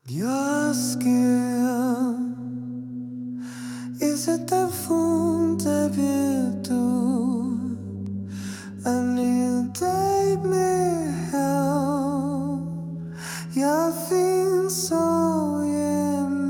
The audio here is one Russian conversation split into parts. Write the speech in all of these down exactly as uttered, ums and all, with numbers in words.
Your skin, is it the phone that you do? I need take me help. Your thing so in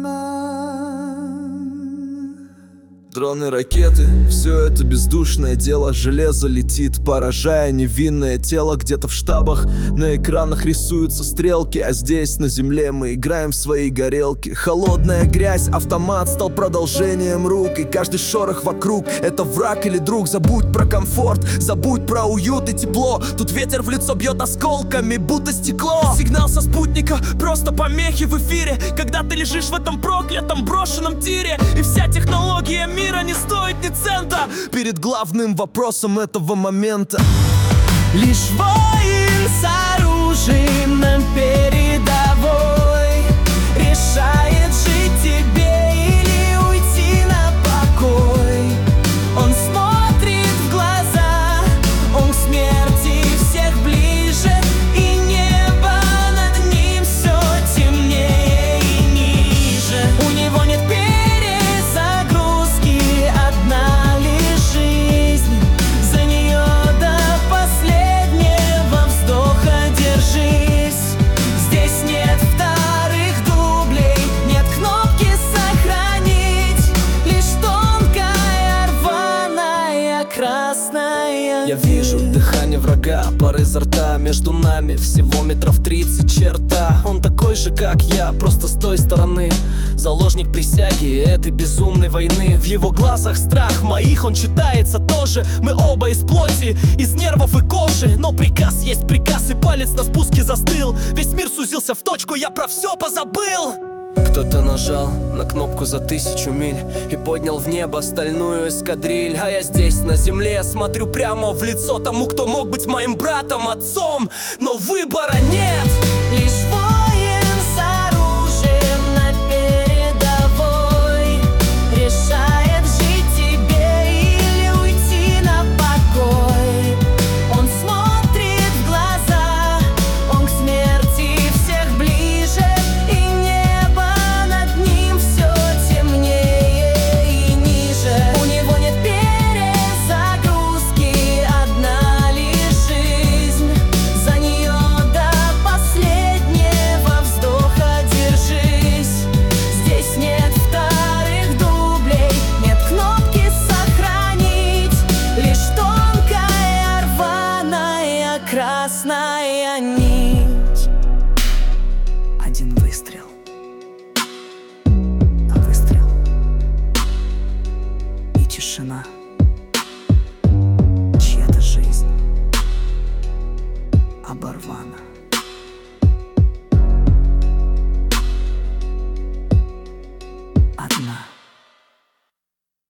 Дроны, ракеты, все это бездушное дело. Железо летит, поражая невинное тело. Где-то в штабах на экранах рисуются стрелки, а здесь на земле мы играем в свои горелки. Холодная грязь, автомат стал продолжением рук, и каждый шорох вокруг — это враг или друг. Забудь про комфорт, забудь про уют и тепло. Тут ветер в лицо бьет осколками, будто стекло. Сигнал со спутника, просто помехи в эфире, когда ты лежишь в этом проклятом брошенном тире, и вся технология мира Мира не стоит ни цента перед главным вопросом этого момента. Лишь воин с оружием на передовой решает, жить тебе или уйти на покой. Он смотрит в глаза, он к смерти всех ближе, и небо над ним все темнее и ниже. У него нет красная. Я вижу дыхание врага, пар изо рта. Между нами всего метров тридцать, черта. Он такой же, как я, просто с той стороны. Заложник присяги этой безумной войны. В его глазах страх, в моих он читается тоже. Мы оба из плоти, из нервов и кожи. Но приказ есть приказ, и палец на спуске застыл. Весь мир сузился в точку, я про все позабыл. Кто-то нажал на кнопку за тысячу миль и поднял в небо стальную эскадриль. А я здесь, на земле, смотрю прямо в лицо тому, кто мог быть моим братом, отцом. Но выбора нет. Лишь воин с оружием на передовой решает, жить тебе или уйти на покой. Он смотрит в глаза, он к смерти всех ближе, и небо над ним все темнее и ниже. У него нет перезагрузки, одна лишь жизнь. За нее до последнего вздоха держись. Здесь нет вторых дублей, нет кнопки сохранить, лишь тонкая рваная красная нить. Один выстрел, а выстрел и тишина.